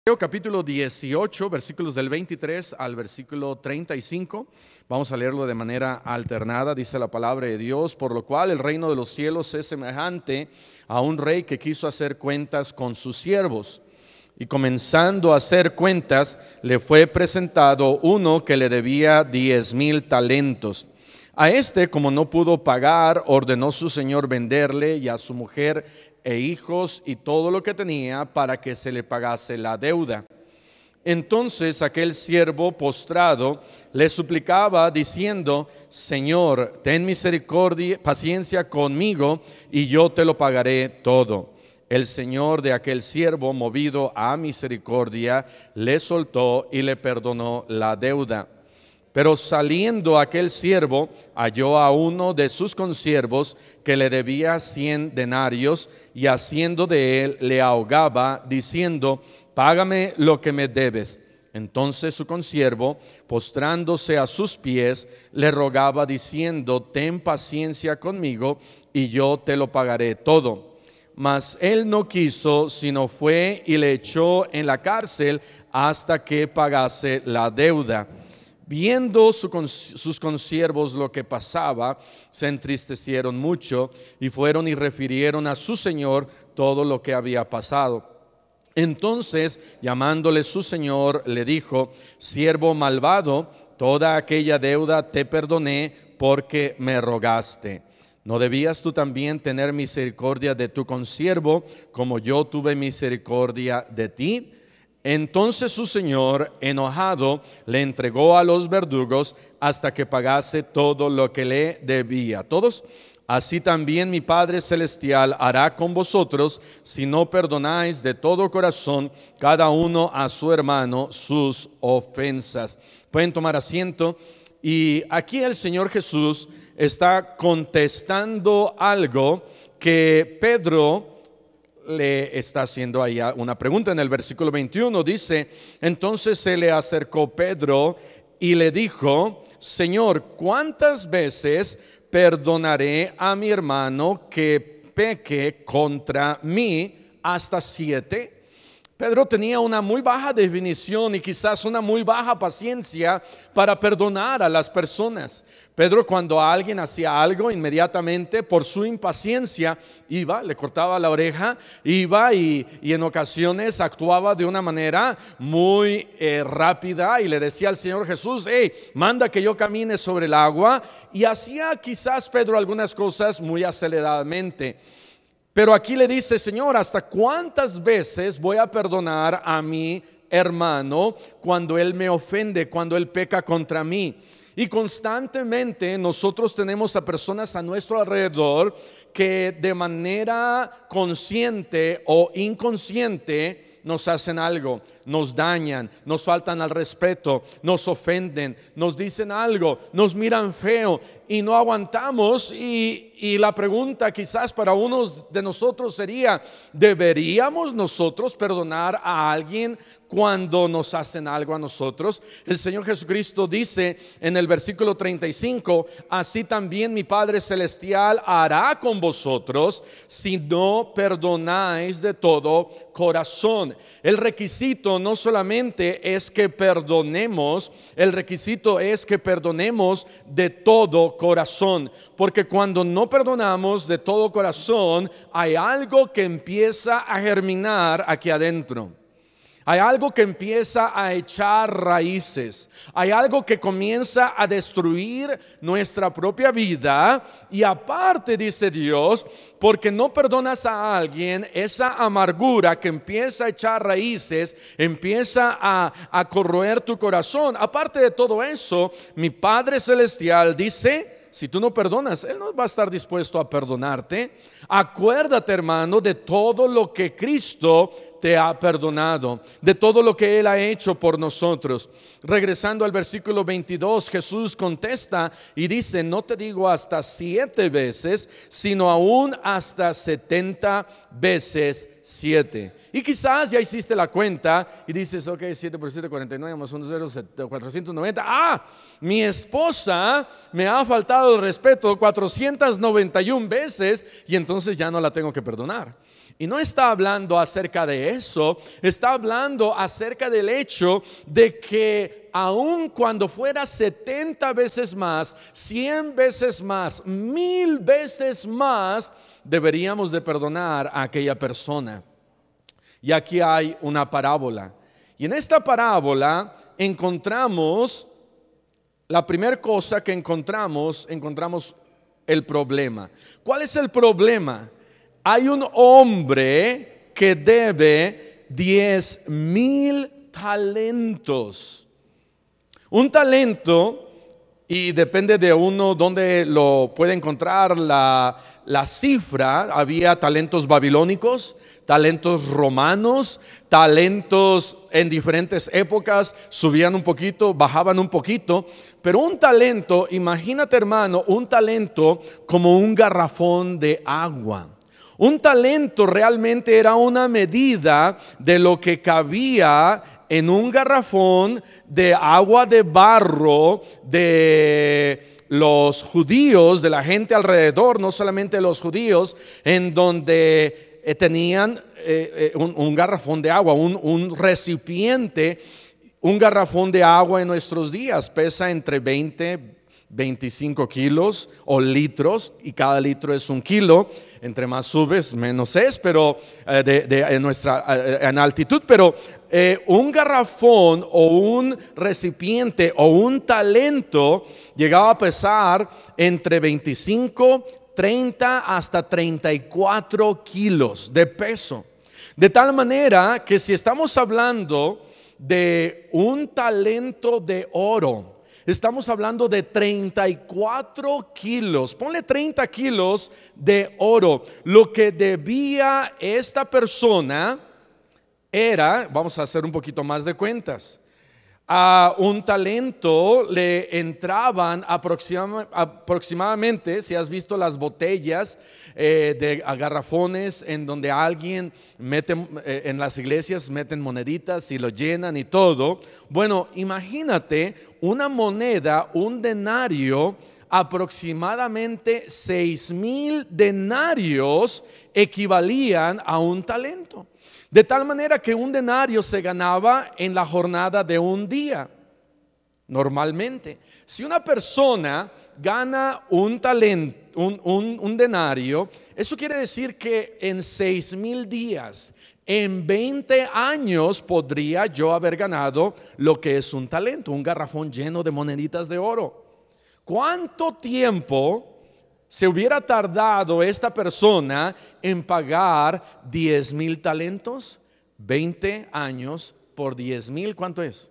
Mateo capítulo 18, versículos del 23 al versículo 35. Vamos a leerlo de manera alternada. Dice la palabra de Dios: por lo cual el reino de los cielos es semejante a un rey que quiso hacer cuentas con sus siervos. Y comenzando a hacer cuentas, le fue presentado uno que le debía 10,000 talentos. A este, como no pudo pagar, ordenó su señor venderle y a su mujer e hijos y todo lo que tenía para que se le pagase la deuda. Entonces aquel siervo postrado le suplicaba diciendo: Señor, ten misericordia, paciencia conmigo y yo te lo pagaré todo. El señor de aquel siervo, movido a misericordia, le soltó y le perdonó la deuda. Pero saliendo aquel siervo, halló a uno de sus consiervos que le debía 100 denarios, y haciendo de él le ahogaba, diciendo: págame lo que me debes. Entonces su consiervo, postrándose a sus pies, le rogaba diciendo: ten paciencia conmigo y yo te lo pagaré todo. Mas él no quiso, sino fue y le echó en la cárcel hasta que pagase la deuda. Viendo sus consiervos lo que pasaba, se entristecieron mucho y fueron y refirieron a su señor todo lo que había pasado. Entonces, llamándole su señor, le dijo: siervo malvado, toda aquella deuda te perdoné porque me rogaste. ¿No debías tú también tener misericordia de tu consiervo, como yo tuve misericordia de ti? Entonces su señor, enojado, le entregó a los verdugos hasta que pagase todo lo que le debía. Todos: así también mi Padre Celestial hará con vosotros si no perdonáis de todo corazón cada uno a su hermano sus ofensas. Pueden tomar asiento. Y aquí el Señor Jesús está contestando algo que Pedro le está haciendo ahí una pregunta. En el versículo 21 dice: entonces se le acercó Pedro y le dijo: Señor, ¿cuántas veces perdonaré a mi hermano que peque contra mí? ¿Hasta 7? Pedro tenía una muy baja definición y quizás una muy baja paciencia para perdonar a las personas. Pedro, cuando alguien hacía algo, inmediatamente por su impaciencia iba, le cortaba la oreja, iba y en ocasiones actuaba de una manera muy rápida y le decía al Señor Jesús: hey, manda que yo camine sobre el agua. Y hacía quizás Pedro algunas cosas muy aceleradamente. Pero aquí le dice: Señor, ¿hasta cuántas veces voy a perdonar a mi hermano cuando él me ofende, cuando él peca contra mí? Y constantemente nosotros tenemos a personas a nuestro alrededor que de manera consciente o inconsciente nos hacen algo, nos dañan, nos faltan al respeto, nos ofenden, nos dicen algo, nos miran feo y no aguantamos. Y la pregunta quizás para unos de nosotros sería: ¿deberíamos nosotros perdonar a alguien cuando nos hacen algo a nosotros? El Señor Jesucristo dice en el versículo 35: así también mi Padre Celestial hará con vosotros si no perdonáis de todo corazón. El requisito no solamente es que perdonemos, el requisito es que perdonemos de todo corazón. Porque cuando no perdonamos de todo corazón, hay algo que empieza a germinar aquí adentro. Hay algo que empieza a echar raíces. Hay algo que comienza a destruir nuestra propia vida. Y aparte, dice Dios, porque no perdonas a alguien, esa amargura que empieza a echar raíces, empieza a corroer tu corazón. Aparte de todo eso, mi Padre Celestial dice: si tú no perdonas, Él no va a estar dispuesto a perdonarte. Acuérdate, hermano, de todo lo que Cristo te ha perdonado, de todo lo que Él ha hecho por nosotros. Regresando al versículo 22, Jesús contesta y dice: no te digo hasta 7 veces, sino aún hasta 70 veces 7. Y quizás ya hiciste la cuenta y dices: ok, 7 por 7, 49 más 1, 0, 490. Mi esposa me ha faltado el respeto 491 veces y entonces ya no la tengo que perdonar. Y no está hablando acerca de eso, está hablando acerca del hecho de que aun cuando fuera 70 veces más, 100 veces más, 1000 veces más, deberíamos de perdonar a aquella persona. Y aquí hay una parábola. Y en esta parábola encontramos, la primera cosa que encontramos el problema. ¿Cuál es el problema? Hay un hombre que debe 10,000 talentos. Un talento, y depende de uno donde lo puede encontrar la cifra. Había talentos babilónicos, talentos romanos, talentos en diferentes épocas, subían un poquito, bajaban un poquito, pero un talento, imagínate hermano, un talento como un garrafón de agua. Un talento realmente era una medida de lo que cabía en un garrafón de agua de barro de los judíos, de la gente alrededor, no solamente los judíos, en donde tenían un garrafón de agua, un recipiente. Un garrafón de agua en nuestros días pesa entre 25 kilos o litros, y cada litro es 1 kilo. Entre más subes, menos es, pero en altitud. Pero un garrafón o un recipiente o un talento llegaba a pesar entre 25, 30 hasta 34 kilos de peso. De tal manera que si estamos hablando de un talento de oro, estamos hablando de 34 kilos, ponle 30 kilos de oro. Lo que debía esta persona era, vamos a hacer un poquito más de cuentas, a un talento le entraban aproximadamente, si has visto las botellas de garrafones en donde alguien mete, en las iglesias meten moneditas y lo llenan y todo. Bueno, imagínate una moneda, un denario, aproximadamente 6,000 denarios equivalían a un talento. De tal manera que un denario se ganaba en la jornada de un día. Normalmente, si una persona gana un talento, un denario, eso quiere decir que en 6,000 días, en 20 años, podría yo haber ganado lo que es un talento, un garrafón lleno de moneditas de oro. ¿Cuánto tiempo se hubiera tardado esta persona en pagar 10,000 talentos? 20 años por 10,000, ¿cuánto es?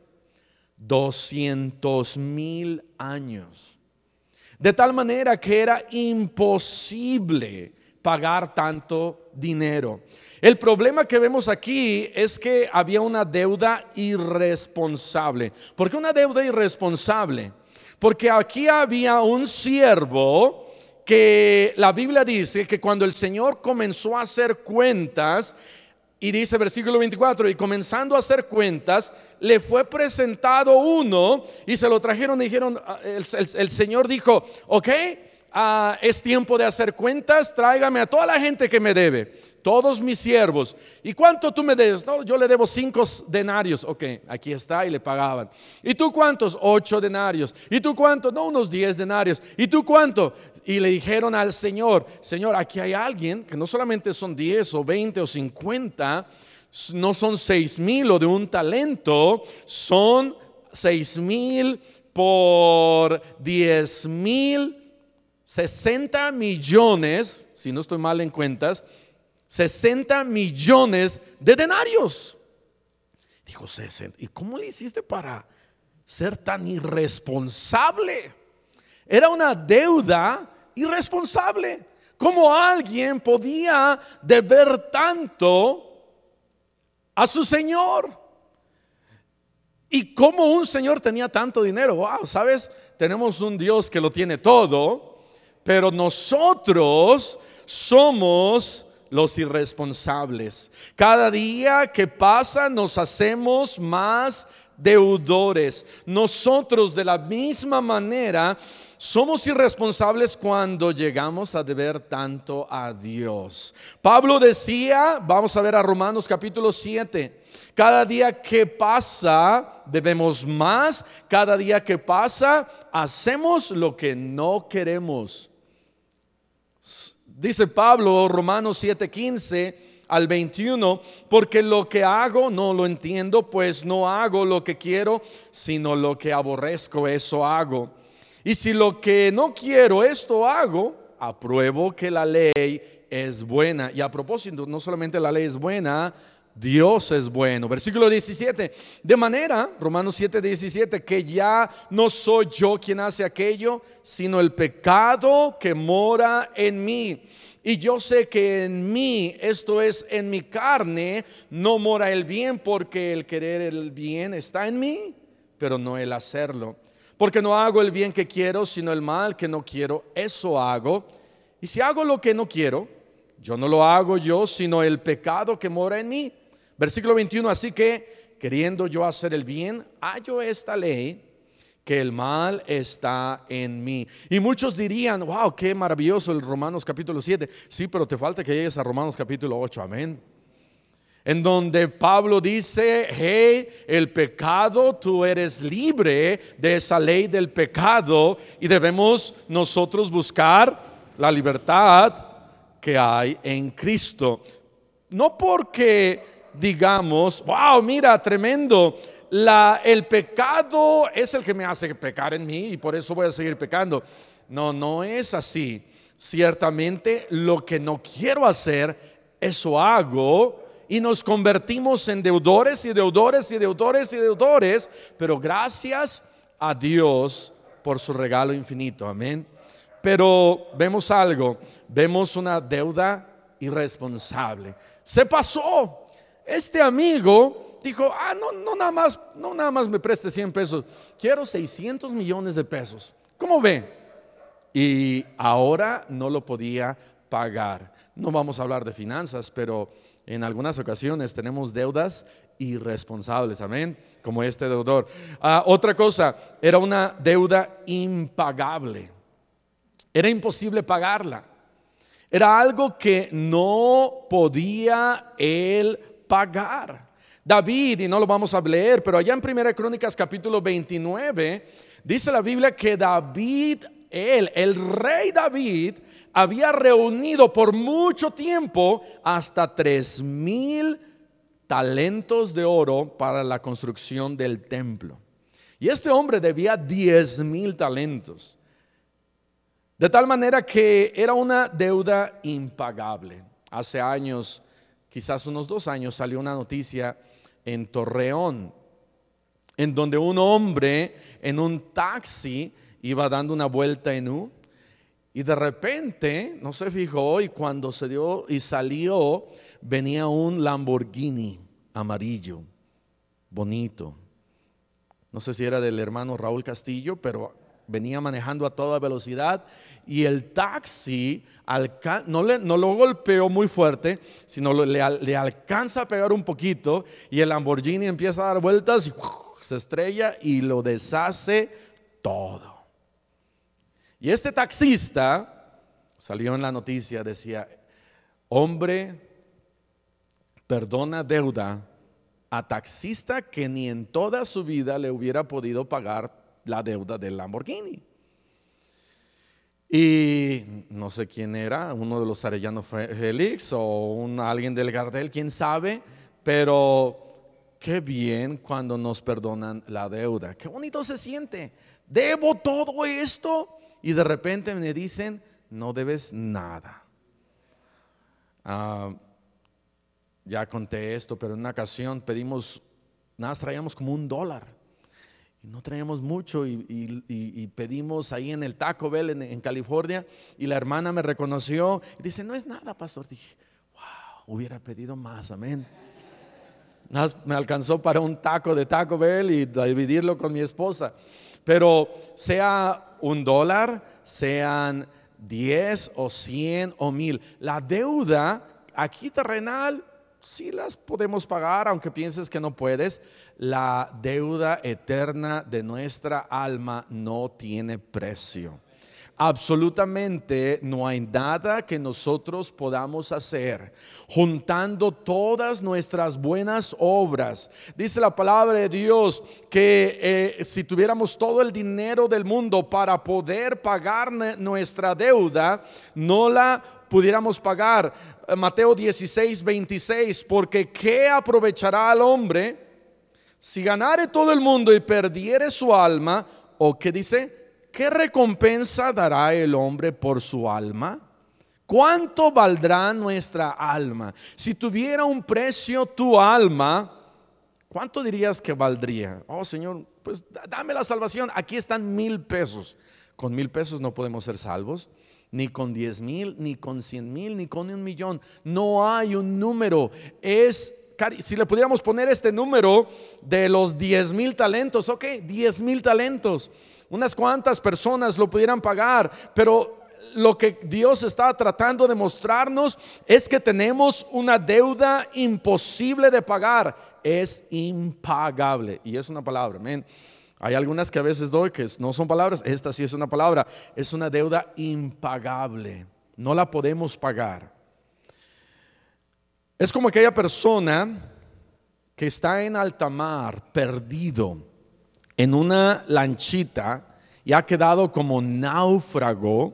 200,000 años. De tal manera que era imposible pagar tanto dinero. El problema que vemos aquí es que había una deuda irresponsable. ¿Por qué una deuda irresponsable? Porque aquí había un siervo que la Biblia dice que cuando el Señor comenzó a hacer cuentas, y dice versículo 24, y comenzando a hacer cuentas, le fue presentado uno y se lo trajeron y dijeron, el Señor dijo, ok, es tiempo de hacer cuentas, tráigame a toda la gente que me debe, todos mis siervos. ¿Y cuánto tú me debes? No, yo le debo 5 denarios. Ok, aquí está, y le pagaban. ¿Y tú cuántos? 8 denarios. ¿Y tú cuánto? No, unos 10 denarios. ¿Y tú cuánto? Y le dijeron al Señor, Señor, aquí hay alguien que no solamente son 10 o 20 o 50, no son 6,000 o de un talento, son 6,000 por 10,000, 60 millones, si no estoy mal en cuentas, 60 millones de denarios. Dijo César, ¿y cómo le hiciste para ser tan irresponsable? Era una deuda irresponsable. ¿Cómo alguien podía deber tanto a su Señor? ¿Y cómo un Señor tenía tanto dinero? Wow, ¿sabes? Tenemos un Dios que lo tiene todo, pero nosotros somos los irresponsables. Cada día que pasa nos hacemos más deudores. Nosotros de la misma manera somos irresponsables cuando llegamos a deber tanto a Dios. Pablo decía, vamos a ver a Romanos capítulo 7, cada día que pasa debemos más, cada día que pasa hacemos lo que no queremos. Dice Pablo, Romanos 7:15 al 21, porque lo que hago no lo entiendo, pues no hago lo que quiero, sino lo que aborrezco, eso hago. Y si lo que no quiero, esto hago, apruebo que la ley es buena. Y a propósito, no solamente la ley es buena, Dios es bueno. Versículo 17, de manera, Romanos 7:17, que ya no soy yo quien hace aquello, sino el pecado que mora en mí. Y yo sé que en mí, esto es en mi carne, no mora el bien, porque el querer el bien está en mí, pero no el hacerlo. Porque no hago el bien que quiero, sino el mal que no quiero, eso hago. Y si hago lo que no quiero, yo no lo hago yo, sino el pecado que mora en mí. Versículo 21, así que queriendo yo hacer el bien, hallo esta ley, que el mal está en mí. Y muchos dirían, wow, qué maravilloso el Romanos capítulo 7. Sí, pero te falta que llegues a Romanos capítulo 8, amén. En donde Pablo dice, hey, el pecado, tú eres libre de esa ley del pecado y debemos nosotros buscar la libertad que hay en Cristo. No porque digamos, wow, mira, tremendo, el pecado es el que me hace pecar en mí y por eso voy a seguir pecando. No, no es así. Ciertamente lo que no quiero hacer, eso hago. Y nos convertimos en deudores y deudores y deudores y deudores, pero gracias a Dios por su regalo infinito, amén. Pero vemos algo, vemos una deuda irresponsable. Se pasó. Este amigo dijo, no nada más me preste 100 pesos, quiero 600 millones de pesos. ¿Cómo ve? Y ahora no lo podía pagar. No vamos a hablar de finanzas, pero en algunas ocasiones tenemos deudas irresponsables, amén, como este deudor. Otra cosa, era una deuda impagable. Era imposible pagarla. Era algo que no podía él pagar. David, y no lo vamos a leer, pero allá en 1 Crónicas capítulo 29, dice la Biblia que David, el rey David, había reunido por mucho tiempo hasta 3,000 talentos de oro para la construcción del templo. Y este hombre debía 10,000 talentos. De tal manera que era una deuda impagable. Hace años, quizás unos 2 años, salió una noticia en Torreón, en donde un hombre en un taxi iba dando una vuelta en U. Y de repente, no se fijó, y cuando se dio y salió, venía un Lamborghini amarillo, bonito. No sé si era del hermano Raúl Castillo, pero venía manejando a toda velocidad. Y el taxi no lo golpeó muy fuerte, sino le alcanza a pegar un poquito. Y el Lamborghini empieza a dar vueltas y se estrella y lo deshace todo. Y este taxista salió en la noticia, decía, hombre perdona deuda a taxista que ni en toda su vida le hubiera podido pagar la deuda del Lamborghini. Y no sé quién era, uno de los Arellano Félix o alguien del Gardel, quién sabe, pero qué bien cuando nos perdonan la deuda. Qué bonito se siente. Debo todo esto. Y de repente me dicen, no debes nada. Ya conté esto, pero en una ocasión traíamos como $1. Y no traíamos mucho y pedimos ahí en el Taco Bell en California. Y la hermana me reconoció y dice, no es nada, pastor. Dije, wow, hubiera pedido más, amén. Me alcanzó para un taco de Taco Bell y dividirlo con mi esposa. Pero sea $1, sean 10 o 100 o 1000, la deuda aquí terrenal sí las podemos pagar, aunque pienses que no puedes. La deuda eterna de nuestra alma no tiene precio. Absolutamente no hay nada que nosotros podamos hacer juntando todas nuestras buenas obras. Dice la palabra de Dios que si tuviéramos todo el dinero del mundo para poder pagar nuestra deuda, no la pudiéramos pagar. Mateo 16:26, porque ¿qué aprovechará al hombre si ganare todo el mundo y perdiere su alma? ¿O qué dice? ¿Qué recompensa dará el hombre por su alma? ¿Cuánto valdrá nuestra alma? Si tuviera un precio tu alma, ¿cuánto dirías que valdría? Oh, Señor, pues dame la salvación. Aquí están 1,000 pesos. Con 1,000 pesos no podemos ser salvos, ni con 10,000, ni con 100,000, ni con 1,000,000. No hay un número. Si le pudiéramos poner este número de los 10,000 talentos, ok, 10,000 talentos. Unas cuantas personas lo pudieran pagar, pero lo que Dios está tratando de mostrarnos es que tenemos una deuda imposible de pagar. Es impagable. Y es una palabra, amén. Hay algunas que a veces doy que no son palabras. Esta sí es una palabra. Es una deuda impagable. No la podemos pagar. Es como aquella persona que está en alta mar, perdido en una lanchita, y ha quedado como náufrago,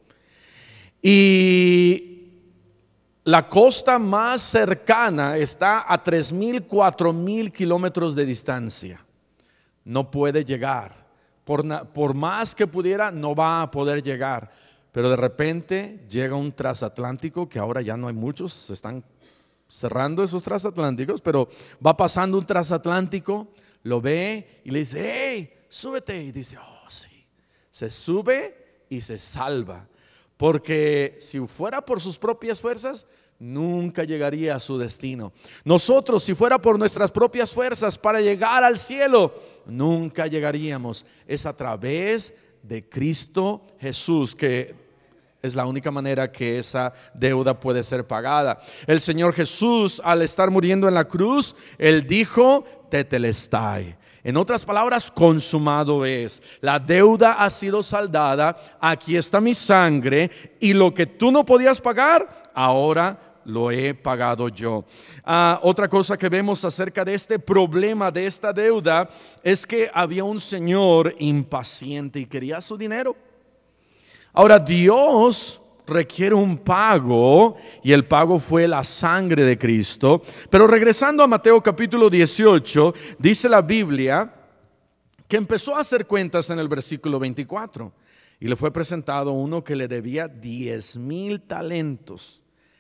y la costa más cercana está a 3,000, 4,000 kilómetros de distancia. No puede llegar. Por más que pudiera, no va a poder llegar. Pero de repente llega un transatlántico, que ahora ya no hay muchos, se están cerrando esos transatlánticos, pero va pasando un transatlántico, lo ve y le dice: hey, súbete. Y dice: oh sí. Se sube y se salva, porque si fuera por sus propias fuerzas, nunca llegaría a su destino. Nosotros, si fuera por nuestras propias fuerzas para llegar al cielo, nunca llegaríamos. Es a través de Cristo Jesús que es la única manera que esa deuda puede ser pagada. El Señor Jesús, al estar muriendo en la cruz, Él dijo: tetelestai. En otras palabras, consumado es. La deuda ha sido saldada. Aquí está mi sangre, y lo que tú no podías pagar, ahora lo he pagado yo. Otra cosa que vemos acerca de este problema, de esta deuda, es que había un señor impaciente y quería su dinero. Ahora, Dios requiere un pago, y el pago fue la sangre de Cristo. Pero regresando a Mateo capítulo 18, dice la Biblia que empezó a hacer cuentas en el versículo 24, y le fue presentado uno que le debía 10,000 talentos,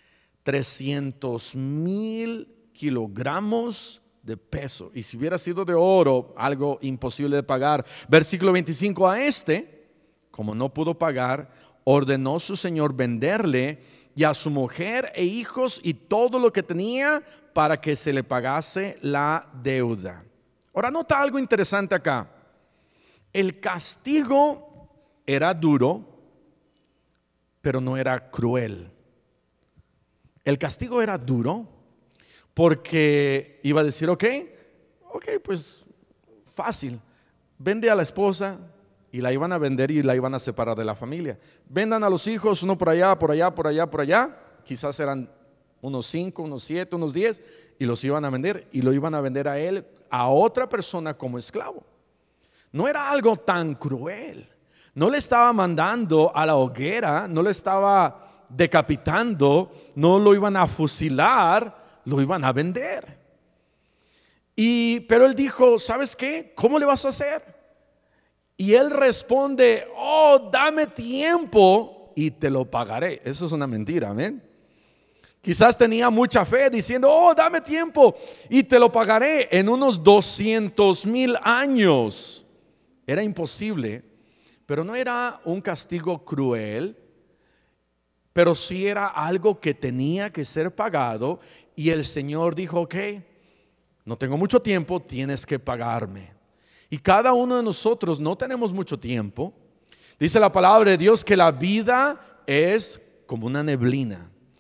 300,000 kilogramos de peso. Y si hubiera sido de oro, algo imposible de pagar. Versículo 25: a como no pudo pagar, ordenó su señor venderle, y a su mujer e hijos y todo lo que tenía, para que se le pagase la deuda. Ahora, nota algo interesante acá. El castigo era duro, pero no era cruel. El castigo era duro porque iba a decir: ok, pues fácil, vende a la esposa, y la iban a vender y la iban a separar de la familia. Vendan a los hijos, uno por allá, por allá, por allá, por allá. Quizás eran unos 5, unos 7, unos 10, y los iban a vender, y lo iban a vender a él, a otra persona, como esclavo. No era algo tan cruel. No le estaba mandando a la hoguera, no le estaba decapitando, no lo iban a fusilar, lo iban a vender. Pero él dijo: ¿sabes qué? ¿Cómo le vas a hacer? Y él responde: oh, dame tiempo y te lo pagaré. Eso es una mentira, amén. Quizás tenía mucha fe diciendo: oh, dame tiempo y te lo pagaré en unos 200,000 años. Era imposible, pero no era un castigo cruel, pero sí era algo que tenía que ser pagado. Y el Señor dijo: ok, no tengo mucho tiempo, tienes que pagarme. Y cada uno de nosotros no tenemos mucho tiempo. Dice la palabra de Dios que la vida es como una neblina,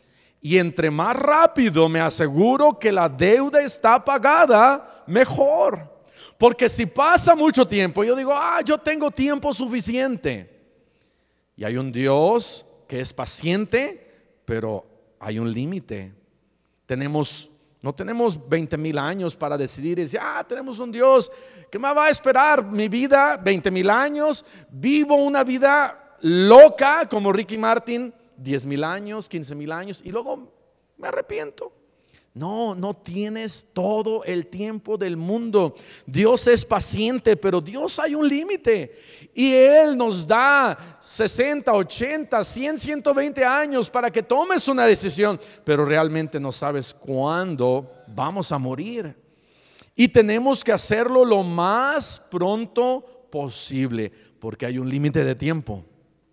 Y entre más rápido me aseguro que la deuda está pagada, mejor. Porque si pasa mucho tiempo, yo digo, yo tengo tiempo suficiente. Y hay un Dios que es paciente, pero hay un límite. No tenemos 20,000 años para decidir y decir, tenemos un Dios que me va a esperar mi vida, 20,000 años, vivo una vida loca como Ricky Martin, 10,000 años, 15,000 años y luego me arrepiento. No tienes todo el tiempo del mundo. Dios es paciente, pero Dios hay un límite. Y Él nos da 60, 80, 100, 120 años para que tomes una decisión, pero realmente no sabes cuándo vamos a morir. Y tenemos que hacerlo lo más pronto posible, porque hay un límite de tiempo.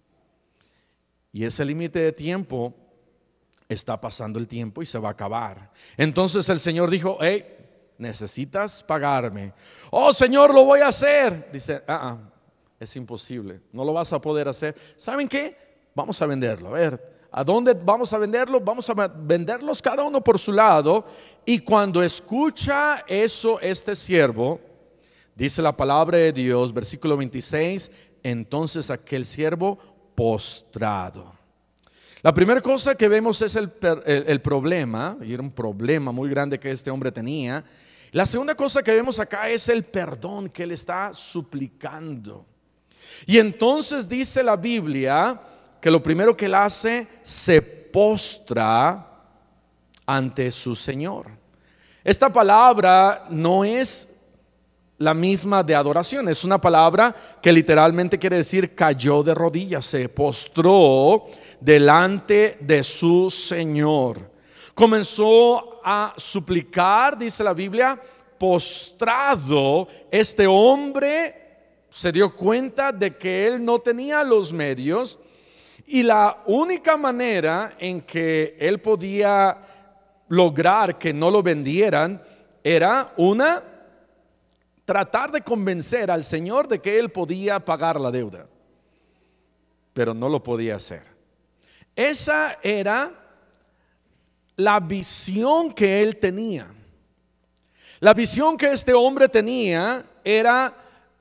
Y ese límite de tiempo está pasando el tiempo y se va a acabar. Entonces el Señor dijo, necesitas pagarme. Oh Señor, lo voy a hacer. Dice, es imposible, no lo vas a poder hacer. ¿Saben qué? Vamos a venderlo. A ver, ¿a dónde vamos a venderlo? Vamos a venderlos cada uno por su lado. Y cuando escucha eso este siervo, dice la palabra de Dios, versículo 26, entonces aquel siervo postrado. La primera cosa que vemos es el problema, y era un problema muy grande que este hombre tenía. La segunda cosa que vemos acá es el perdón que él está suplicando. Y entonces dice la Biblia que lo primero que él hace, se postra ante su Señor. Esta palabra no es la misma de adoración, es una palabra que literalmente quiere decir cayó de rodillas, se postró delante de su Señor. Comenzó a suplicar, dice la Biblia, postrado. Este hombre se dio cuenta de que él no tenía los medios y la única manera en que él podía lograr que no lo vendieran era tratar de convencer al Señor de que él podía pagar la deuda, pero no lo podía hacer. Esa era la visión que él tenía. La visión que este hombre tenía era: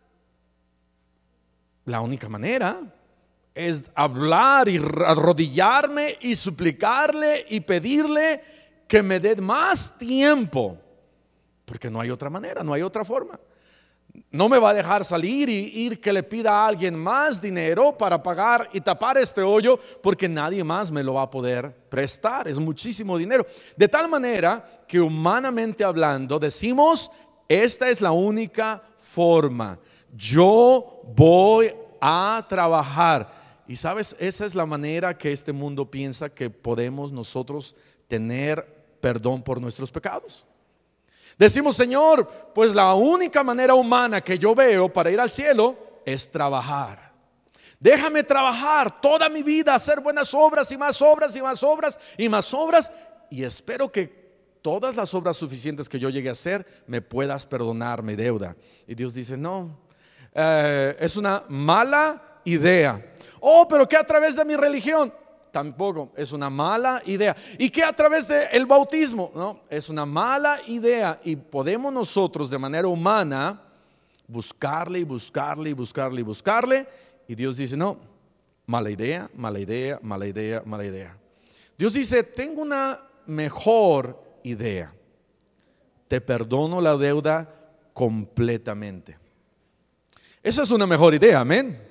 la única manera es hablar y arrodillarme y suplicarle y pedirle que me dé más tiempo, porque no hay otra manera, no hay otra forma. No me va a dejar salir y ir que le pida a alguien más dinero para pagar y tapar este hoyo, porque nadie más me lo va a poder prestar. Es muchísimo dinero. De tal manera que humanamente hablando decimos, esta es la única forma. Yo voy a trabajar. Y sabes, esa es la manera que este mundo piensa que podemos nosotros tener perdón por nuestros pecados. Decimos, Señor, pues la única manera humana que yo veo para ir al cielo es trabajar. Déjame trabajar toda mi vida, hacer buenas obras y más obras y más obras y más obras, y espero que todas las obras suficientes que yo llegue a hacer me puedas perdonar mi deuda. Y Dios dice, no, es una mala idea. Oh, pero ¿qué a través de mi religión? Tampoco, es una mala idea. ¿Y qué a través del bautismo? No, es una mala idea. Y podemos nosotros de manera humana buscarle y buscarle y buscarle y buscarle. Y Dios dice, no, mala idea, mala idea, mala idea, mala idea. Dios dice, tengo una mejor idea. Te perdono la deuda completamente. Esa es una mejor idea, amén.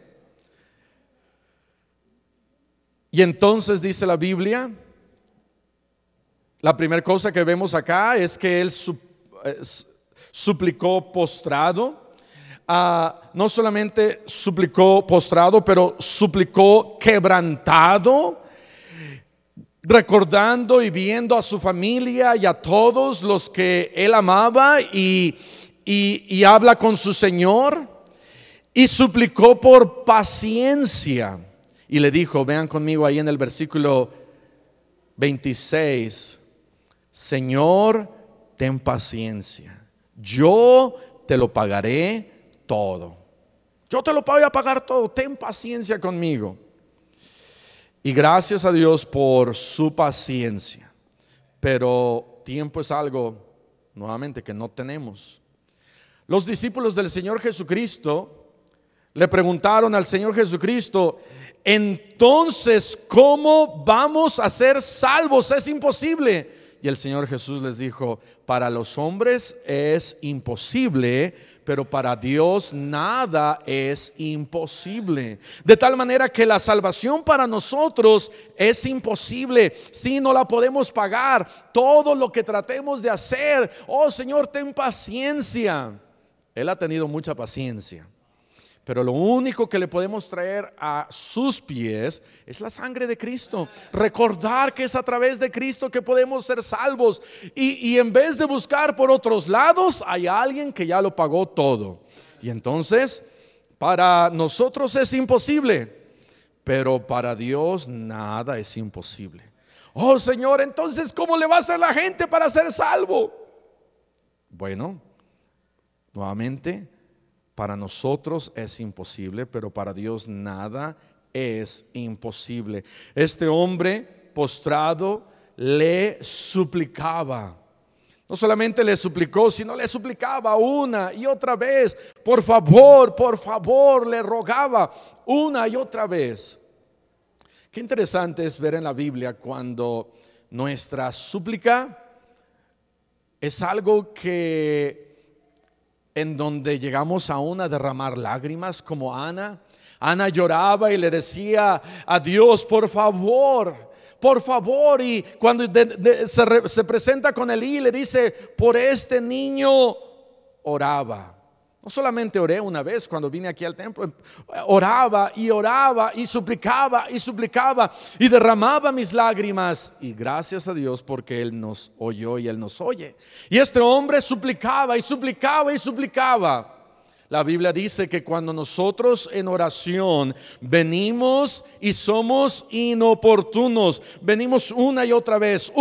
Y entonces dice la Biblia, la primera cosa que vemos acá es que él suplicó postrado. No solamente suplicó postrado, pero suplicó quebrantado, recordando y viendo a su familia y a todos los que él amaba, y habla con su Señor, y suplicó por paciencia. Y le dijo, vean conmigo ahí en el versículo 26, Señor, ten paciencia, yo te lo pagaré todo. Yo te lo voy a pagar todo, ten paciencia conmigo. Y gracias a Dios por su paciencia. pero tiempo es algo, nuevamente, que no tenemos. Los discípulos del Señor Jesucristo le preguntaron al Señor Jesucristo: entonces, ¿cómo vamos a ser salvos? Es imposible. Y el Señor Jesús les dijo: para los hombres es imposible, pero para Dios nada es imposible. De tal manera que la salvación para nosotros es imposible. Si no la podemos pagar, todo lo que tratemos de hacer, oh Señor, ten paciencia. Él ha tenido mucha paciencia. Pero lo único que le podemos traer a sus pies es la sangre de Cristo. Recordar que es a través de Cristo que podemos ser salvos. Y en vez de buscar por otros lados, hay alguien que ya lo pagó todo. Y entonces, para nosotros es imposible, pero para Dios nada es imposible. Oh Señor, entonces, ¿cómo le va a hacer la gente para ser salvo? Bueno, nuevamente, para nosotros es imposible, pero para Dios nada es imposible. Este hombre postrado le suplicaba. No solamente le suplicó, sino le suplicaba una y otra vez. Por favor, le rogaba una y otra vez. Qué interesante es ver en la Biblia cuando nuestra súplica es algo que en donde llegamos aún a derramar lágrimas, como Ana. Ana lloraba y le decía a Dios: por favor. Y cuando se presenta con Elí, le dice: por este niño oraba. No solamente oré una vez cuando vine aquí al templo, oraba y suplicaba y derramaba mis lágrimas. Y gracias a Dios, porque Él nos oyó y Él nos oye. Y este hombre suplicaba y suplicaba. La Biblia dice que cuando nosotros en oración venimos y somos inoportunos, venimos una y otra vez,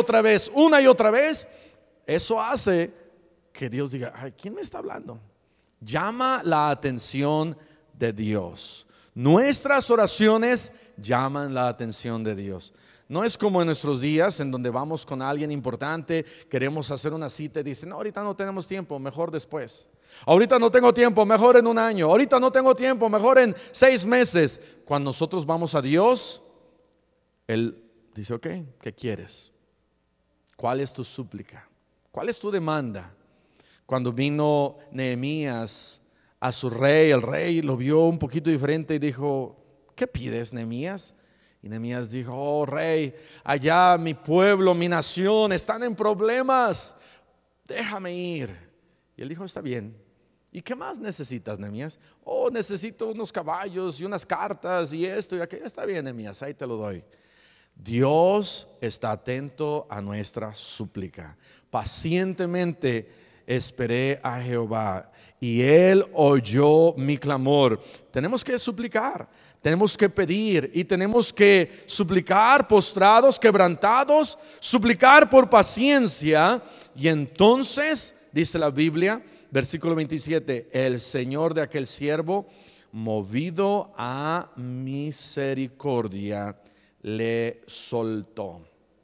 eso hace que Dios diga: ay, ¿quién me está hablando? Llama la atención de Dios. Nuestras oraciones llaman la atención de Dios. No es como en nuestros días en donde vamos con alguien importante, queremos hacer una cita y dicen: no, ahorita no tenemos tiempo, mejor después. Ahorita no tengo tiempo, mejor en un año. Ahorita no tengo tiempo, mejor en 6 meses. Cuando nosotros vamos a Dios, Él dice: ok, ¿qué quieres? ¿Cuál es tu súplica? ¿Cuál es tu demanda? Cuando vino Nehemías a su rey, el rey lo vio un poquito diferente y dijo: ¿qué pides, Nehemías? Y Nehemías dijo: oh rey, allá mi pueblo, mi nación están en problemas, déjame ir. Y él dijo: está bien. ¿Y qué más necesitas, Nehemías? Oh, necesito unos caballos y unas cartas y esto y aquello. Está bien, Nehemías, ahí te lo doy. Dios está atento a nuestra súplica. Pacientemente esperé a Jehová y Él oyó mi clamor. Tenemos que suplicar, tenemos que pedir y tenemos que suplicar postrados, quebrantados, suplicar por paciencia. Y entonces, dice la Biblia, versículo 27, el Señor de aquel siervo, movido a misericordia, le soltó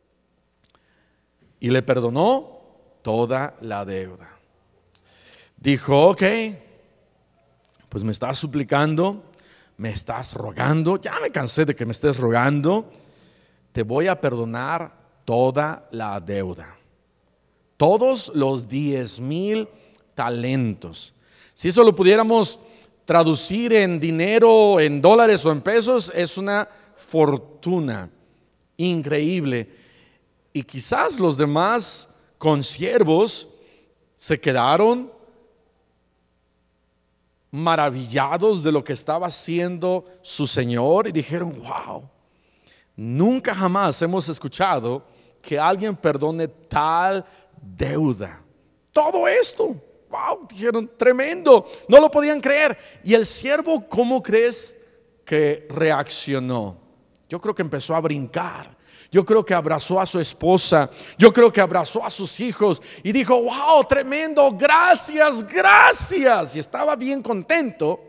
y le perdonó toda la deuda. Dijo: ok, pues me estás suplicando, me estás rogando, ya me cansé de que me estés rogando, te voy a perdonar toda la deuda, todos los 10,000 talentos. Si eso lo pudiéramos traducir en dinero, en dólares o en pesos, es una fortuna increíble. Y quizás los demás consiervos se quedaron maravillados de lo que estaba haciendo su señor y dijeron: wow, nunca jamás hemos escuchado que alguien perdone tal deuda. Todo esto, wow, dijeron: tremendo, no lo podían creer. Y el siervo, ¿cómo crees que reaccionó? Yo creo que empezó a brincar. Yo creo que abrazó a su esposa, yo creo que abrazó a sus hijos y dijo: wow, tremendo, gracias. Y estaba bien contento.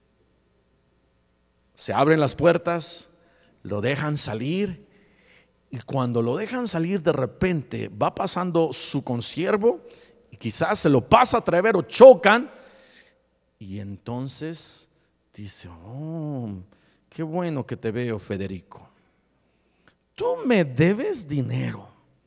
Se abren las puertas, lo dejan salir Y cuando lo dejan salir de repente, va pasando su consiervo y quizás se lo pasa a través o chocan. Y entonces dice: oh, qué bueno que te veo, Federico. Tú me debes dinero.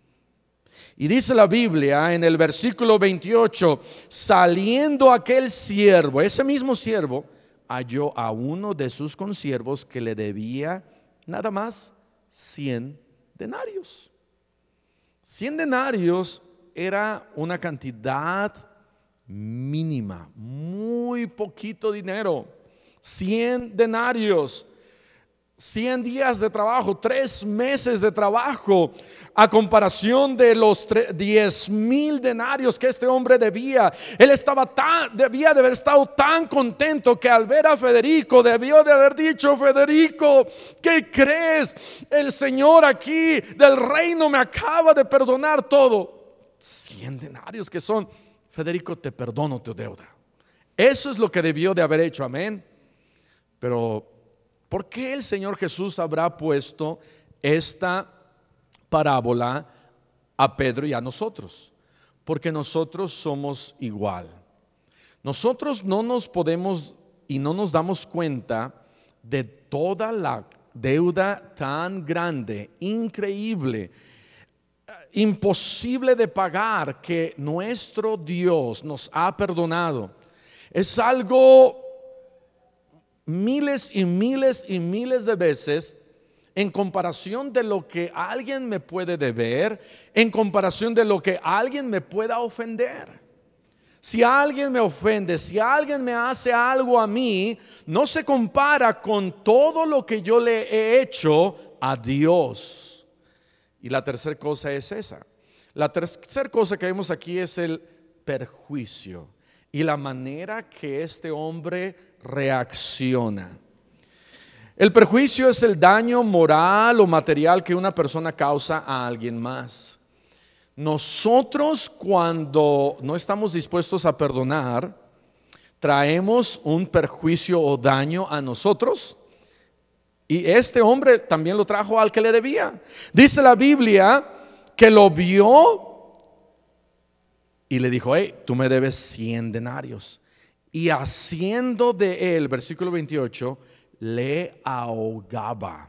Y dice la Biblia en el versículo 28, saliendo aquel siervo, ese mismo siervo, halló a uno de sus consiervos que le debía nada más 100 denarios. 100 denarios era una cantidad mínima, muy poquito dinero. 100 denarios, 100 días de trabajo, 3 meses de trabajo, a comparación de los 10,000 denarios que este hombre debía. Él debía de haber estado tan contento que al ver a Federico debió de haber dicho: Federico, ¿qué crees? El Señor aquí del reino me acaba de perdonar todo. 100 denarios que son: Federico, te perdono tu deuda. Eso es lo que debió de haber hecho, amén. Pero ¿por qué el Señor Jesús habrá puesto esta parábola a Pedro y a nosotros? Porque nosotros somos igual. Nosotros no nos podemos y no nos damos cuenta de toda la deuda tan grande, increíble, imposible de pagar que nuestro Dios nos ha perdonado. Es algo miles y miles y miles de veces en comparación de lo que alguien me puede deber, en comparación de lo que alguien me pueda ofender. Si alguien me ofende, si alguien me hace algo a mí, no se compara con todo lo que yo le he hecho a Dios. Y la tercera cosa es esa. La tercera cosa que vemos aquí es el perjuicio y la manera que este hombre reacciona. El perjuicio es el daño moral o material que una persona causa a alguien más. Nosotros, cuando no estamos dispuestos a perdonar, traemos un perjuicio o daño a nosotros. Y este hombre también lo trajo al que le debía. Dice la Biblia que lo vio y le dijo: hey, tú me debes 100 denarios. Y haciendo de él, versículo 28, le ahogaba.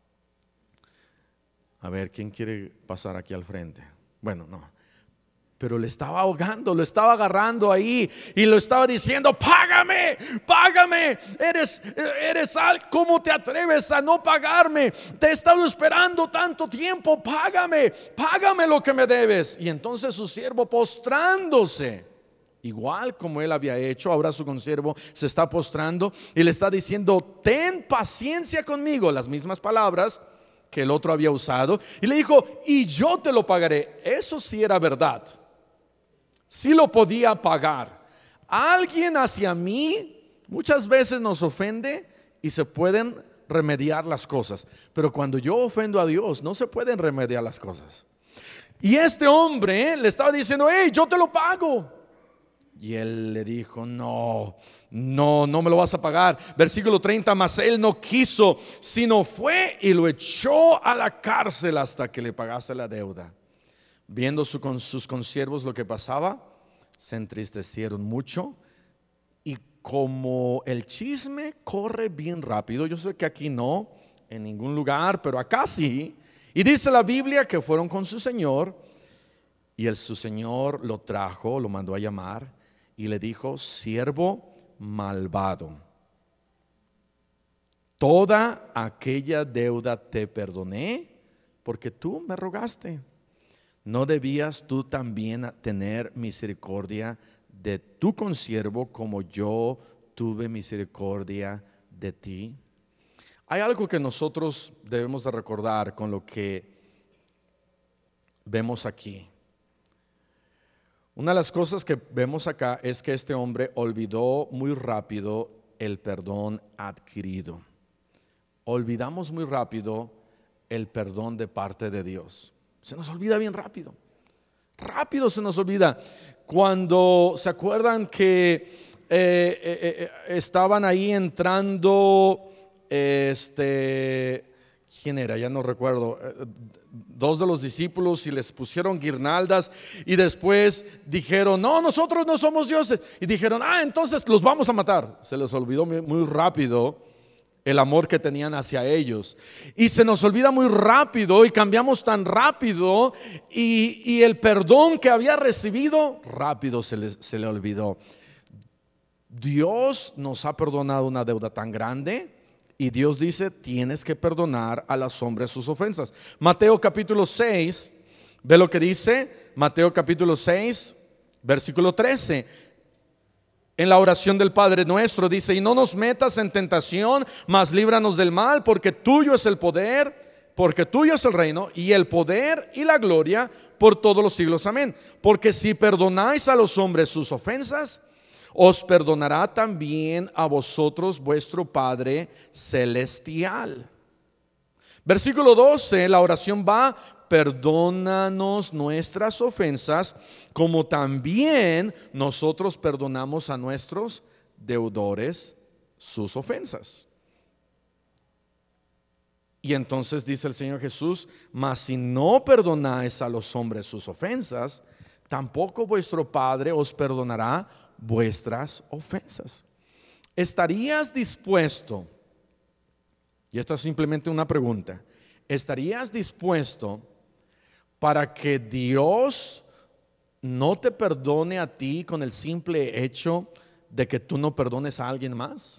A ver, ¿quién quiere pasar aquí al frente? Bueno, no. Pero le estaba ahogando, lo estaba agarrando ahí y lo estaba diciendo: págame, págame, ¿cómo te atreves a no pagarme? Te he estado esperando tanto tiempo, págame, págame lo que me debes. Y entonces su siervo, postrándose, igual como él había hecho, ahora su consiervo se está postrando y le está diciendo: ten paciencia conmigo, las mismas palabras que el otro había usado, y le dijo: y yo te lo pagaré. Eso sí era verdad, sí lo podía pagar. Alguien hacia mí muchas veces nos ofende y se pueden remediar las cosas, pero cuando yo ofendo a Dios no se pueden remediar las cosas. Y este hombre le estaba diciendo: hey, yo te lo pago. Y él le dijo: no me lo vas a pagar. Versículo 30, mas él no quiso, sino fue y lo echó a la cárcel hasta que le pagase la deuda. Viendo con sus consiervos lo que pasaba, se entristecieron mucho. Y como el chisme corre bien rápido, yo sé que aquí no, en ningún lugar, pero acá sí. Y dice la Biblia que fueron con su señor, y su señor lo trajo, lo mandó a llamar y le dijo: siervo malvado, toda aquella deuda te perdoné porque tú me rogaste. ¿No debías tú también tener misericordia de tu consiervo como yo tuve misericordia de ti? Hay algo que nosotros debemos de recordar con lo que vemos aquí. Una de las cosas que vemos acá es que este hombre olvidó muy rápido el perdón adquirido. Olvidamos muy rápido el perdón de parte de Dios. Se nos olvida bien rápido. Rápido se nos olvida. Cuando se acuerdan que estaban ahí entrando, ¿quién era? Ya no recuerdo. Dos de los discípulos y les pusieron guirnaldas y después dijeron, no, nosotros no somos dioses. Y dijeron, entonces los vamos a matar. Se les olvidó muy rápido el amor que tenían hacia ellos. Y se nos olvida muy rápido y cambiamos tan rápido y el perdón que había recibido, rápido se le olvidó. Dios nos ha perdonado una deuda tan grande y Dios dice, tienes que perdonar a los hombres sus ofensas. Mateo capítulo 6, ve lo que dice, Mateo capítulo 6, versículo 13. En la oración del Padre nuestro dice, y no nos metas en tentación, mas líbranos del mal, porque tuyo es el poder, porque tuyo es el reino y el poder y la gloria por todos los siglos. Amén. Porque si perdonáis a los hombres sus ofensas, os perdonará también a vosotros vuestro Padre celestial. Versículo 12, la oración va, perdónanos nuestras ofensas, como también nosotros perdonamos a nuestros deudores sus ofensas. Y entonces dice el Señor Jesús, mas si no perdonáis a los hombres sus ofensas, tampoco vuestro Padre os perdonará vuestras ofensas. ¿Estarías dispuesto? Y esta es simplemente una pregunta. ¿Estarías dispuesto para que Dios no te perdone a ti con el simple hecho de que tú no perdones a alguien más?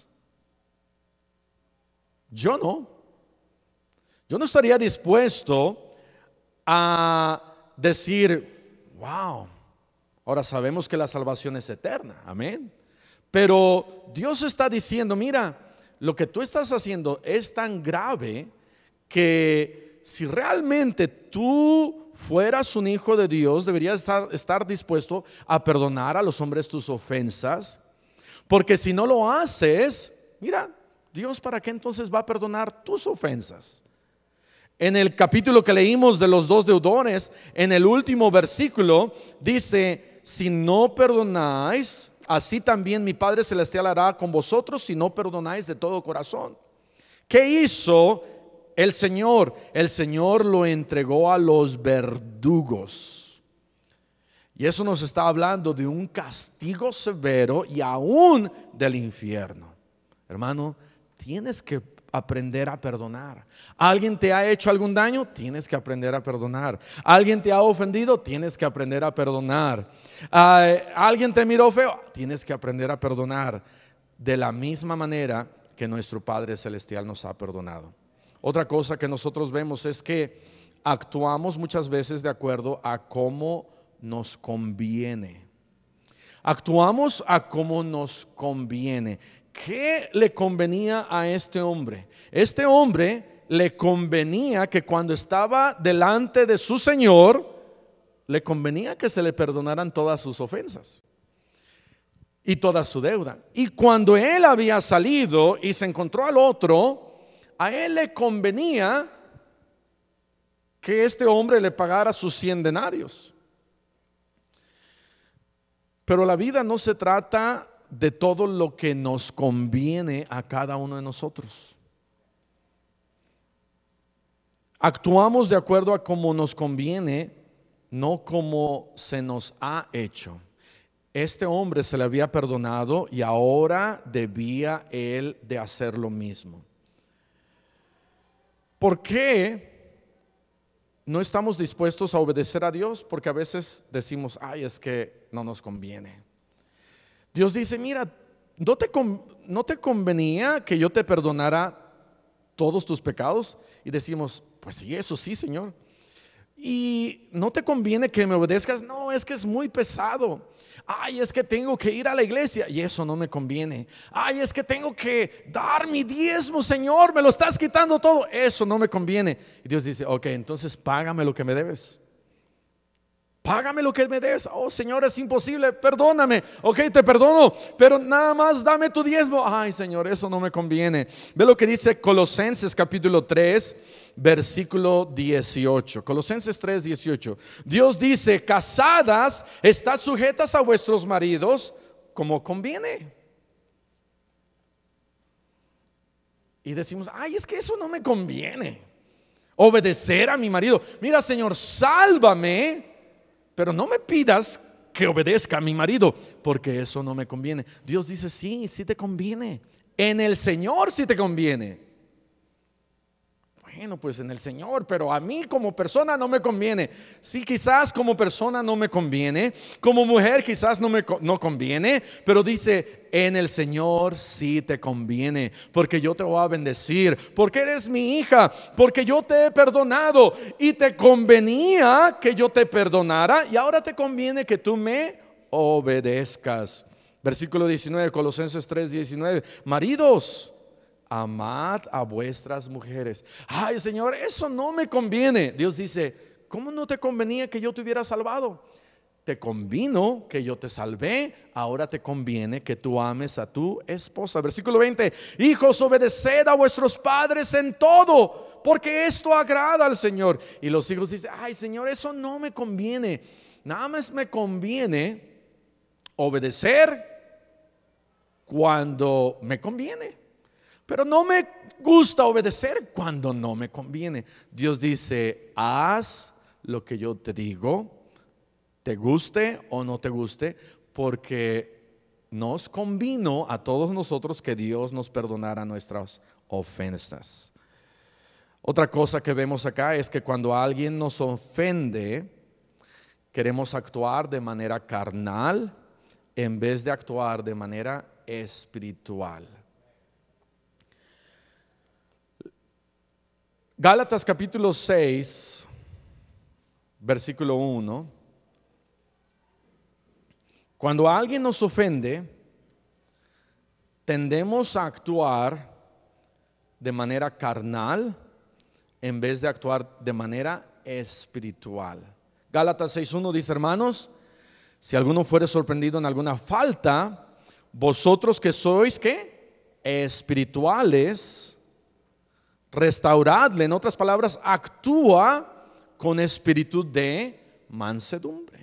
Yo no. Yo no estaría dispuesto a decir, wow, ahora sabemos que la salvación es eterna, amén. Pero Dios está diciendo, mira, lo que tú estás haciendo es tan grave que si realmente tú fueras un hijo de Dios, deberías estar dispuesto a perdonar a los hombres tus ofensas, porque si no lo haces, mira, Dios, ¿para qué entonces va a perdonar tus ofensas? En el capítulo que leímos de los dos deudores, en el último versículo dice, si no perdonáis, así también mi Padre Celestial hará con vosotros si no perdonáis de todo corazón. ¿Qué hizo el Señor? El Señor lo entregó a los verdugos. Y eso nos está hablando de un castigo severo y aún del infierno. Hermano, tienes que aprender a perdonar. ¿Alguien te ha hecho algún daño? Tienes que aprender a perdonar. ¿Alguien te ha ofendido? Tienes que aprender a perdonar. ¿Alguien te miró feo? Tienes que aprender a perdonar de la misma manera que nuestro Padre Celestial nos ha perdonado. Otra cosa que nosotros vemos es que actuamos muchas veces de acuerdo a cómo nos conviene. Actuamos a cómo nos conviene. ¿Qué le convenía a este hombre? Este hombre le convenía que cuando estaba delante de su Señor, le convenía que se le perdonaran todas sus ofensas y toda su deuda. Y cuando él había salido y se encontró al otro, a él le convenía que este hombre le pagara sus 100 denarios. Pero la vida no se trata de todo lo que nos conviene a cada uno de nosotros. Actuamos de acuerdo a cómo nos conviene, no como se nos ha hecho. Este hombre se le había perdonado y ahora debía él de hacer lo mismo. ¿Por qué no estamos dispuestos a obedecer a Dios? Porque a veces decimos, es que no nos conviene. Dios dice, mira, ¿no te convenía que yo te perdonara todos tus pecados? Y decimos, pues sí, eso sí, Señor. ¿Y no te conviene que me obedezcas? No, es que es muy pesado. Es que tengo que ir a la iglesia y eso no me conviene. Es que tengo que dar mi diezmo, Señor, me lo estás quitando todo. Eso no me conviene. Y Dios dice, ok, entonces págame lo que me debes. Págame lo que me debes. Señor, es imposible, perdóname. Ok, te perdono, pero nada más dame tu diezmo. Señor, eso no me conviene. Ve lo que dice Colosenses capítulo 3 versículo 18. Colosenses 3, 18. Dios dice, casadas, estad sujetas a vuestros maridos como conviene. Y decimos, es que eso no me conviene. obedecer a mi marido. Mira, Señor, sálvame, pero no me pidas que obedezca a mi marido, porque eso no me conviene. Dios dice, sí, sí te conviene. En el Señor sí te conviene. Bueno, pues en el Señor, pero a mí como persona no me conviene. Sí, quizás como persona no me conviene, como mujer quizás no conviene, pero dice, en el Señor sí te conviene, porque yo te voy a bendecir, porque eres mi hija, porque yo te he perdonado y te convenía que yo te perdonara y ahora te conviene que tú me obedezcas. Versículo 19, Colosenses 3:19, maridos, amad a vuestras mujeres. Ay, Señor, eso no me conviene. Dios dice, ¿cómo no te convenía que yo te hubiera salvado? Te convino que yo te salvé, ahora te conviene que tú ames a tu esposa. Versículo 20, hijos, obedeced a vuestros padres en todo, porque esto agrada al Señor. Y los hijos dicen, ay, Señor, eso no me conviene. Nada más me conviene obedecer cuando me conviene, pero no me gusta obedecer cuando no me conviene. Dios dice, haz lo que yo te digo, te guste o no te guste, porque nos convino a todos nosotros que Dios nos perdonara nuestras ofensas. Otra cosa que vemos acá es que cuando alguien nos ofende, queremos actuar de manera carnal en vez de actuar de manera espiritual. Gálatas capítulo 6, versículo 1. Cuando alguien nos ofende, tendemos a actuar de manera carnal en vez de actuar de manera espiritual. Gálatas 6:1 dice, hermanos, si alguno fuere sorprendido en alguna falta, vosotros que sois, ¿qué? Espirituales, restauradle. En otras palabras, actúa con espíritu de mansedumbre.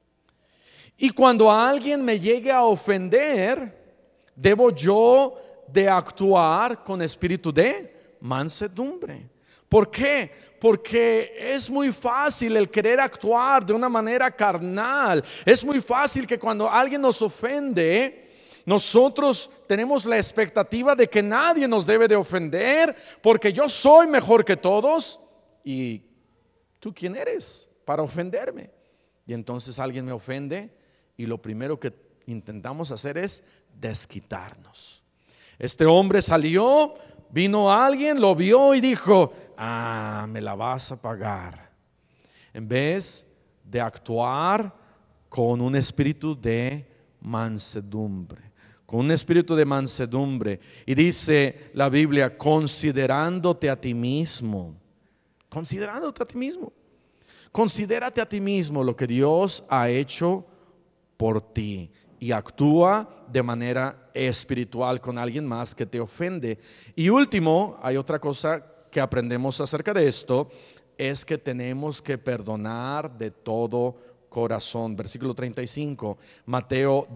Y cuando alguien me llegue a ofender, debo yo de actuar con espíritu de mansedumbre. ¿Por qué? Porque es muy fácil el querer actuar de una manera carnal. Es muy fácil que cuando alguien nos ofende, nosotros tenemos la expectativa de que nadie nos debe de ofender, porque yo soy mejor que todos. ¿Y tú quién eres para ofenderme? Y entonces alguien me ofende y lo primero que intentamos hacer es desquitarnos. Este hombre salió, vino alguien, lo vio y dijo, me la vas a pagar. En vez de actuar con un espíritu de mansedumbre. Con un espíritu de mansedumbre. Y dice la Biblia, considerándote a ti mismo. Considerándote a ti mismo. Considérate a ti mismo lo que Dios ha hecho por ti. Y actúa de manera espiritual con alguien más que te ofende. Y último, hay otra cosa que aprendemos acerca de esto, es que tenemos que perdonar de todo corazón. Versículo 35, Mateo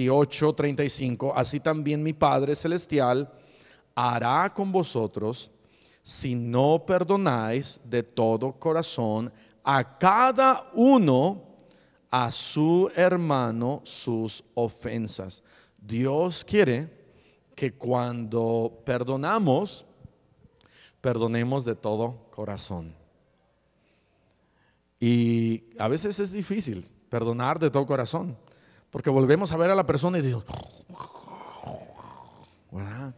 18:35, así también mi Padre Celestial hará con vosotros si no perdonáis de todo corazón a cada uno a su hermano sus ofensas. Dios quiere que cuando perdonamos, perdonemos de todo corazón. Y a veces es difícil perdonar de todo corazón, porque volvemos a ver a la persona y digo, ¿verdad?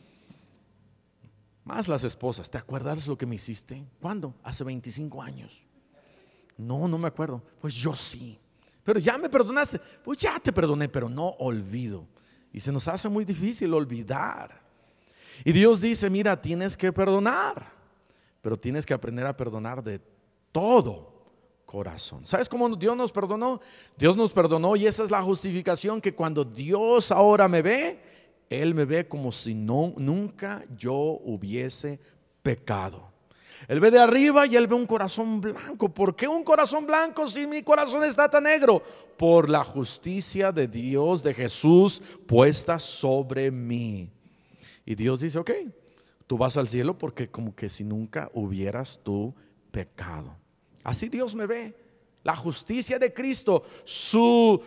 Más las esposas, ¿te acuerdas lo que me hiciste? ¿Cuándo? Hace 25 años. No me acuerdo. Pues yo sí. Pero ya me perdonaste. Pues ya te perdoné, pero no olvido. Y se nos hace muy difícil olvidar. Y Dios dice, mira, tienes que perdonar, pero tienes que aprender a perdonar de todo corazón. ¿Sabes cómo Dios nos perdonó? Dios nos perdonó y esa es la justificación, que cuando Dios ahora me ve, Él me ve como si nunca yo hubiese pecado. Él ve de arriba y Él ve un corazón blanco. ¿Por qué un corazón blanco si mi corazón está tan negro? Por la justicia de Dios, de Jesús puesta sobre mí. Y Dios dice, ok, Tú vas al cielo porque como que si nunca hubieras tú pecado. Así Dios me ve. La justicia de Cristo, su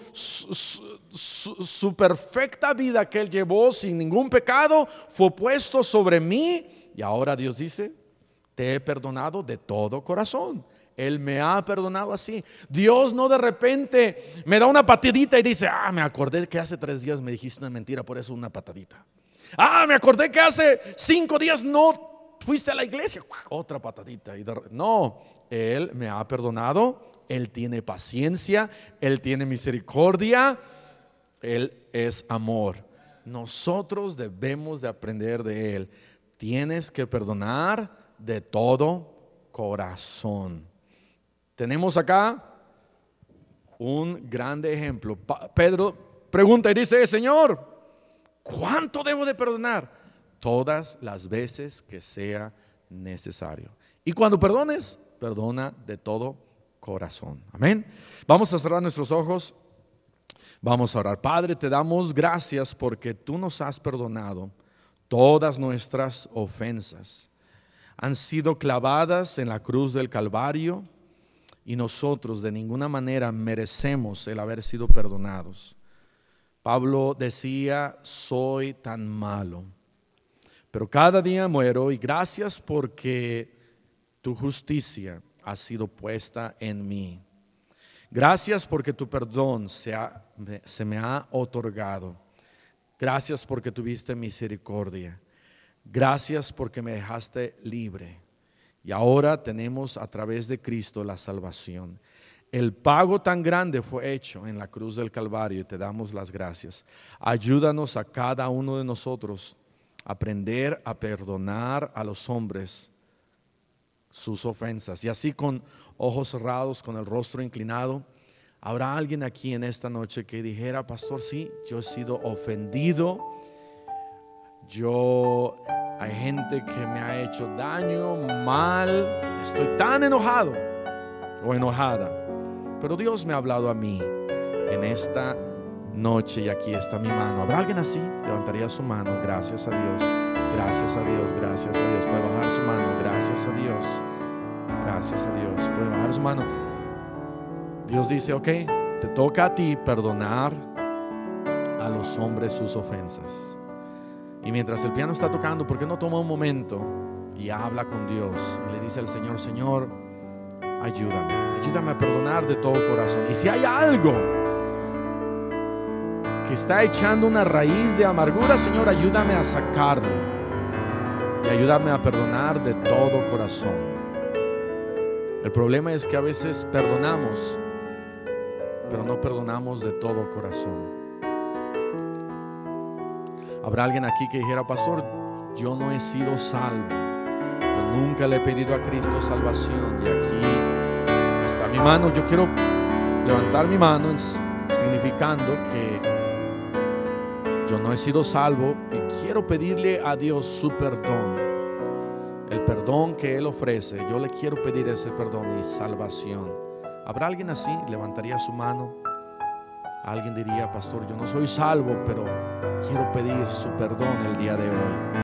perfecta vida que Él llevó sin ningún pecado, fue puesto sobre mí. Y ahora Dios dice: te he perdonado de todo corazón. Él me ha perdonado así. Dios no de repente me da una patadita y dice: me acordé que hace 3 días me dijiste una mentira, por eso una patadita. Me acordé que hace 5 días no fuiste a la iglesia, otra patadita. No, Él me ha perdonado. Él tiene paciencia, Él tiene misericordia, Él es amor. Nosotros debemos de aprender de Él. Tienes que perdonar de todo corazón. Tenemos acá un grande ejemplo. Pedro pregunta y dice: Señor, ¿cuánto debo de perdonar? Todas las veces que sea necesario. Y cuando perdones, perdona de todo corazón. Amén. Vamos a cerrar nuestros ojos. Vamos a orar. Padre, te damos gracias porque tú nos has perdonado todas nuestras ofensas. Han sido clavadas en la cruz del Calvario y nosotros de ninguna manera merecemos el haber sido perdonados. Pablo decía: soy tan malo, pero cada día muero, y gracias porque tu justicia ha sido puesta en mí. Gracias porque tu perdón se me ha otorgado. Gracias porque tuviste misericordia. Gracias porque me dejaste libre. Y ahora tenemos a través de Cristo la salvación. El pago tan grande fue hecho en la cruz del Calvario y te damos las gracias. Ayúdanos a cada uno de nosotros a aprender a perdonar a los hombres sus ofensas. Y así, con ojos cerrados, con el rostro inclinado, habrá alguien aquí en esta noche que dijera: pastor, sí, yo he sido ofendido. Hay gente que me ha hecho daño, mal. Estoy tan enojado o enojada, pero Dios me ha hablado a mí en esta noche y aquí está mi mano. ¿Habrá alguien así? Levantaría su mano. Gracias a Dios. Gracias a Dios, gracias a Dios. Puede bajar su mano. Gracias a Dios. Gracias a Dios. Puede bajar su mano. Dios dice: ok, te toca a ti perdonar a los hombres sus ofensas. Y mientras el piano está tocando, ¿por qué no toma un momento y habla con Dios? Y le dice al Señor: Señor, ayúdame a perdonar de todo corazón. Y si hay algo que está echando una raíz de amargura, Señor, ayúdame a sacarlo. Y ayúdame a perdonar de todo corazón. El problema es que a veces perdonamos, pero no perdonamos de todo corazón. Habrá alguien aquí que dijera: pastor, yo no he sido salvo, yo nunca le he pedido a Cristo salvación. Y aquí está mi mano. Yo quiero levantar mi mano significando que yo no he sido salvo y quiero pedirle a Dios su perdón, el perdón que Él ofrece. Yo le quiero pedir ese perdón y salvación. ¿Habrá alguien así? Levantaría su mano. Alguien diría: pastor, yo no soy salvo, pero quiero pedir su perdón el día de hoy.